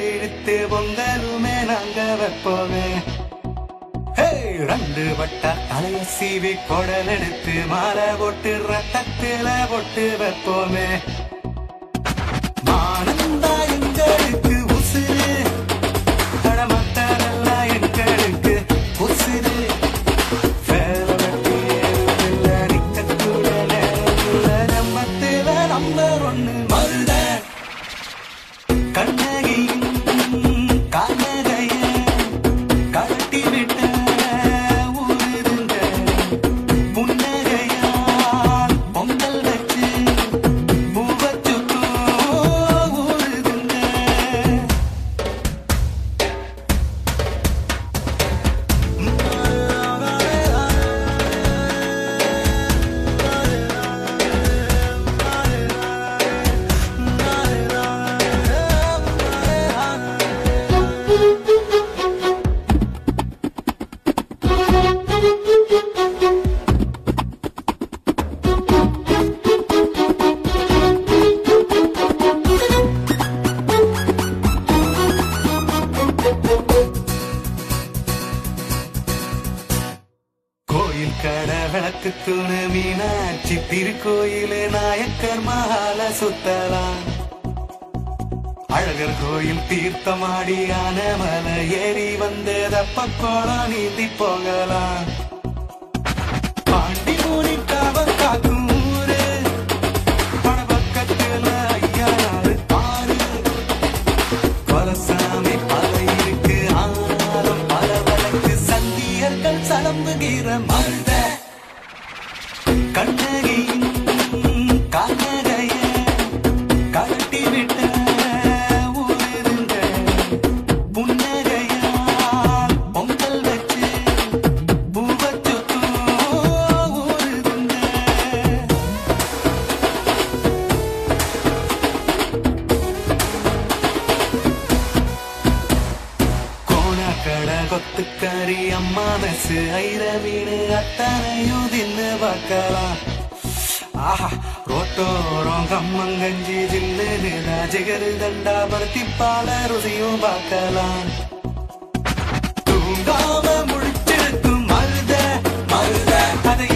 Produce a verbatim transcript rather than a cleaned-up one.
இழுத்து பொங்கலுமே நாங்க வைப்போமே. ரெண்டு வட்ட தலைய சீவி கொடல் எடுத்து மாலை போட்டு ரத்தத்தில போட்டு வைப்போமே. மானந்தா எங்களுக்கு உசுறு, கடமத்தரெல்லாம் எங்களுக்கு உசுறு. நிக்கக்கூட நேரத்துல நம்மத்தில நம்பர் ஒண்ணு மருத கண்ணகியின் கானகைய கட்டி விட்ட ஊருதுங்க புன்னகையால் பொங்கல் வச்சு பூவச்சுத்தோ ஊருதுங்க. கோயில் கடை விளக்கு தூணு மீனாட்சி திருக்கோயிலு நாயக்கர் மகால சுத்தலாம். அழகர் கோயில் தீர்த்தமாடி ஆனமலை ஏறி வந்து தப்பக்கோளம் நீந்தி போகலாம். பாண்டி மூனி காவல் காக்கும் ஊரு பணபக்கத்துல ஐயா நாடு ஆறு. கொலசாமி பல இருக்கு ஆனாலும் பல வழக்கு சந்தியர்கள் சலம்புகிற மருத கண்ணகியின் கானகைய கட்டி விட்ட ஊருதுங்க புன்னகையால் பொங்கல் வச்சு பூவச்சுத்தோ ஊருதுங்க. கோணக்கடை கொத்துக்கறி அம்மா மெசு ஐர மீனு அத்தனையும் தின்னு பார்க்கலாம். ஆஹா ரோட்டோரம் கம்மங்கஞ்சி ஜில்லுன்னு ஜிகரு தண்டா பருத்தி பால ருசியும் பார்க்கலாம். தூங்காம முழிச்சிருக்கும் மருத மருத அதை